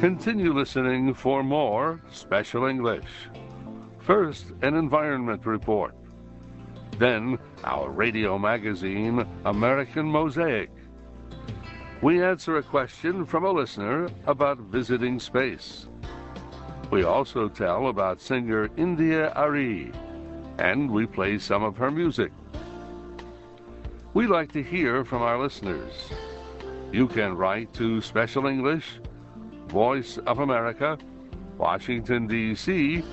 Continue listening for more Special English. First, an environment report. Then, our radio magazine, American Mosaic. We answer a question from a listener about visiting space. We also tell about singer India Ari, and we play some of her music. We like to hear from our listeners. You can write to Special English, Voice of America, Washington, D.C.,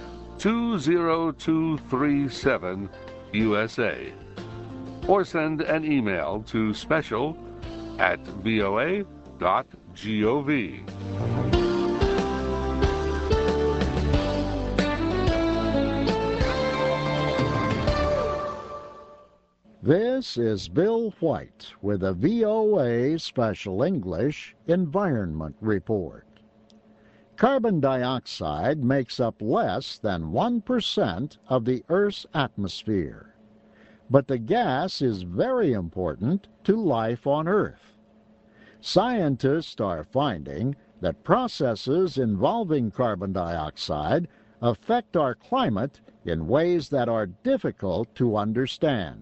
20237, USA. Or send an email to special@voa.gov. This is Bill White with a VOA Special English Environment Report. Carbon dioxide makes up less than 1% of the Earth's atmosphere, but the gas is very important to life on Earth. Scientists are finding that processes involving carbon dioxide affect our climate in ways that are difficult to understand.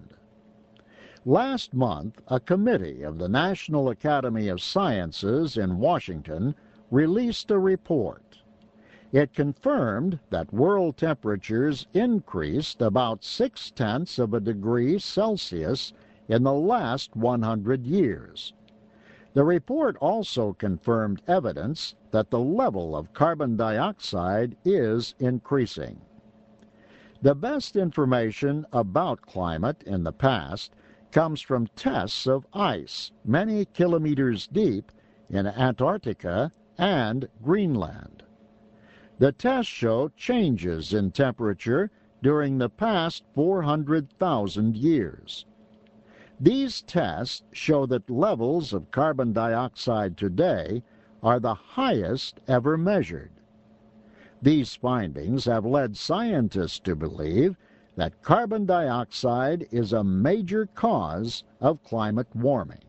Last month, a committee of the National Academy of Sciences in Washington released a report. It confirmed that world temperatures increased about 0.6 of a degree Celsius in the last 100 years. The report also confirmed evidence that the level of carbon dioxide is increasing. The best information about climate in the past comes from tests of ice many kilometers deep in Antarctica and Greenland. The tests show changes in temperature during the past 400,000 years. These tests show that levels of carbon dioxide today are the highest ever measured. These findings have led scientists to believe that carbon dioxide is a major cause of climate warming.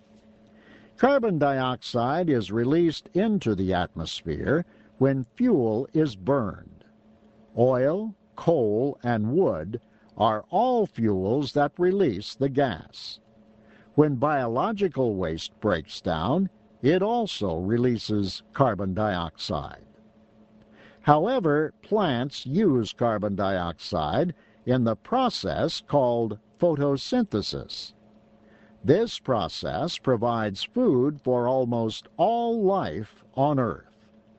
Carbon dioxide is released into the atmosphere when fuel is burned. Oil, coal, and wood are all fuels that release the gas. When biological waste breaks down, it also releases carbon dioxide. However, plants use carbon dioxide in the process called photosynthesis. This process provides food for almost all life on Earth.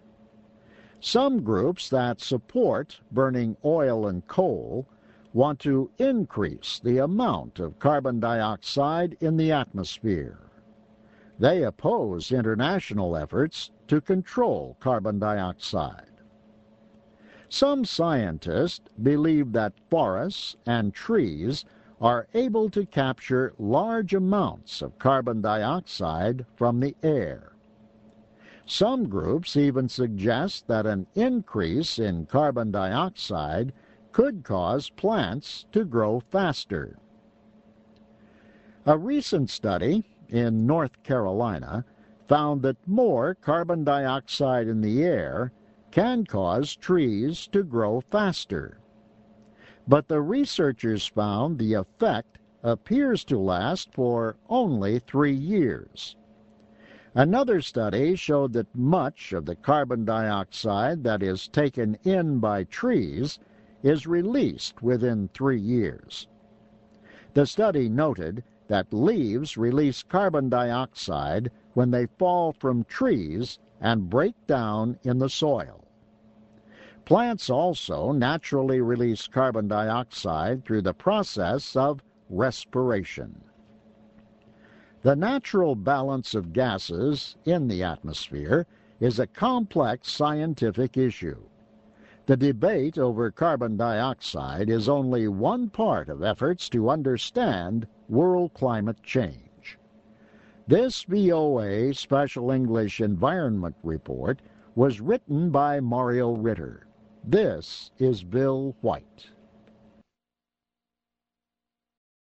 Some groups that support burning oil and coal want to increase the amount of carbon dioxide in the atmosphere. They oppose international efforts to control carbon dioxide. Some scientists believe that forests and trees are able to capture large amounts of carbon dioxide from the air. Some groups even suggest that an increase in carbon dioxide could cause plants to grow faster. A recent study in North Carolina found that more carbon dioxide in the air can cause trees to grow faster. But the researchers found the effect appears to last for only 3 years. Another study showed that much of the carbon dioxide that is taken in by trees is released within 3 years. The study noted that leaves release carbon dioxide when they fall from trees and break down in the soil. Plants also naturally release carbon dioxide through the process of respiration. The natural balance of gases in the atmosphere is a complex scientific issue. The debate over carbon dioxide is only one part of efforts to understand world climate change. This VOA Special English Environment Report was written by Mario Ritter. This is Bill White.